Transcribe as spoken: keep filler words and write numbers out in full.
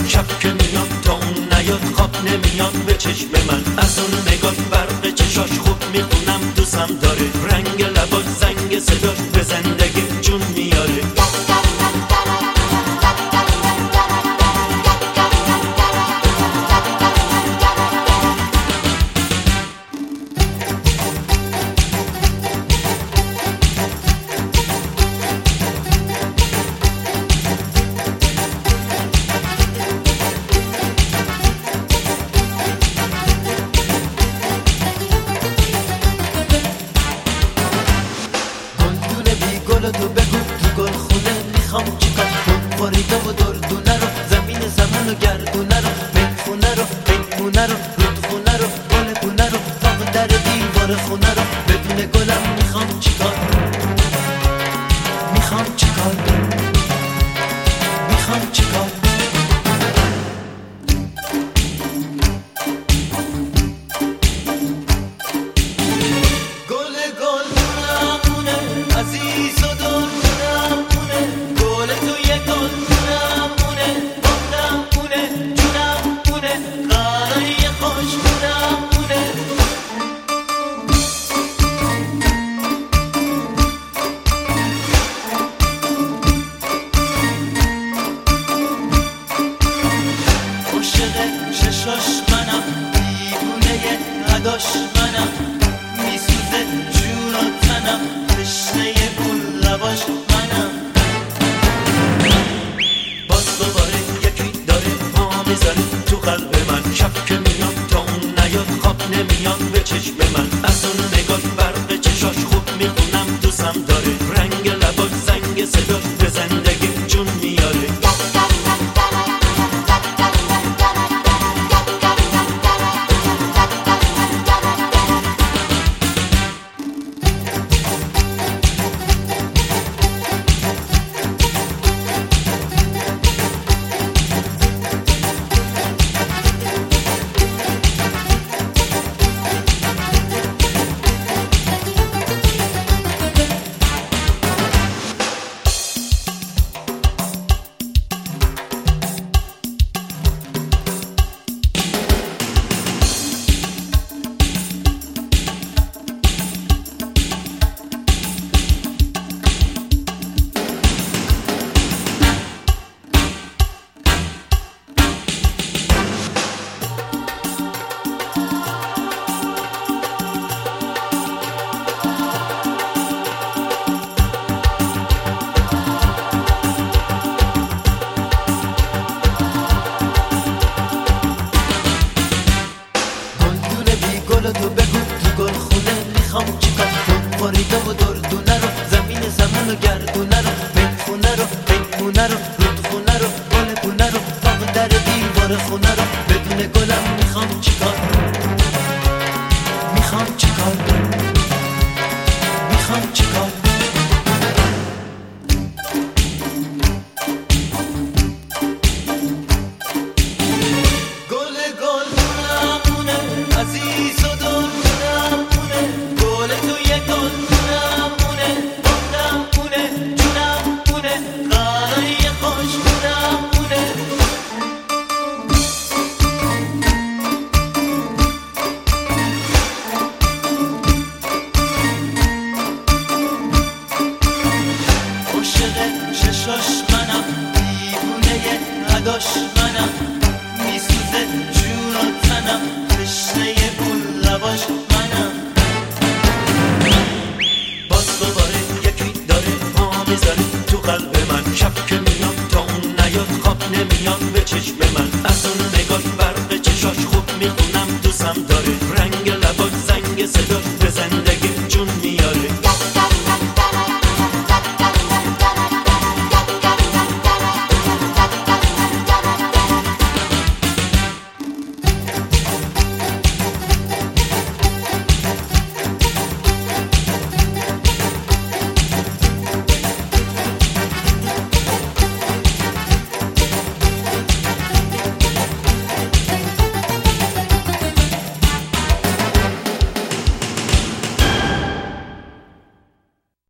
من، شب که میاد تا اون نیاد خواب نمیاد به چشم من. از اون نگاه برق چشاش خوب میخونم دوستم داره، رنگ لباش زنگ صداش به زندگی جون میاره. تو بگو تو گل خونه میخوام چیکار کن، فریدا و دردونه رو، زمین زمان و گردونه رو، میخونه رو پیمونه رو، رودخونه رو، گل پونه رو، باغ در دیوار خونه رو. بدون گلم میخوام چیکار، میخوام چیکار، میخوام چیکار. گل گل دونمونه عزیز و دردونمونه، گل توی گل دونمونه، عمرمونه جونمونه، قراره خوش دونمونه. عاشق چشاش منم، دیوونه نداش منم، میسوزه جون و تنم، تشنه اون لباش منم. باز دوباره یکی داره پا میزنه تو قلب من، شب که میاد تا اون نیاد خواب نمیاد به چشم من. از اون نگاه برق چشاش خوب میخونم دوستم داره، رنگ لباش زنگ صداش به زندگی جون میاره. تو بگو تو گل خونه میخوام چیکار کن، فریدا و دردونه رو، زمین زمان و گردونه رو، میخونه رو پیمونه رو، رودخونه رو، گل پونه رو، باغ در دیوار خونه رو. بدون گلم میخوام چیکار، میخوام چیکار، میخوام چیکار. گل گل دونمونه عزیز و دردونمونه، گل توی گل دونمونه، عمرمونه جونمونه، قراره خوش دونمونه. عاشق چشاش منم، دیوونه نداش منم، میسوزه جون و تنم، تشنه اون لباش منم. باز دوباره یکی داره پا میزنه تو قلب من، شب که میاد تا اون نیاد خواب نمیاد به چشم من. از اون